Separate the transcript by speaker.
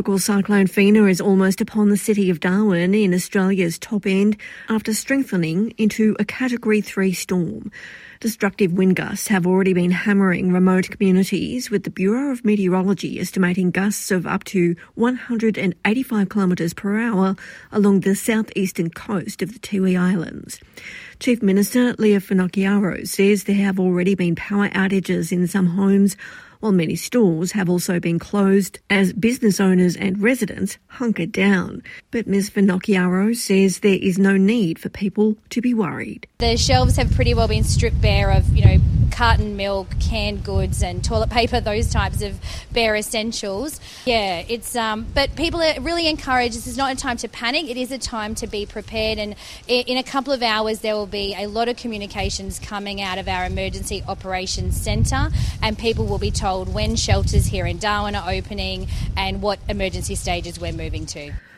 Speaker 1: Tropical cyclone Fina is almost upon the city of Darwin in Australia's top end after strengthening into a Category 3 storm. Destructive wind gusts have already been hammering remote communities, with the Bureau of Meteorology estimating gusts of up to 185 kilometres per hour along the southeastern coast of the Tiwi Islands. Chief Minister Leah Finocchiaro says there have already been power outages in some homes, while many stores have also been closed as business owners and residents hunker down. But Ms Finocchiaro says there is no need for people to be worried.
Speaker 2: The shelves have pretty well been stripped bare of, carton milk, canned goods and toilet paper, those types of bare essentials. Yeah, but people are really encouraged. This is not a time to panic. It is a time to be prepared, and in a couple of hours there will be a lot of communications coming out of our Emergency Operations Centre, and people will be told when shelters here in Darwin are opening and what emergency stages we're moving to.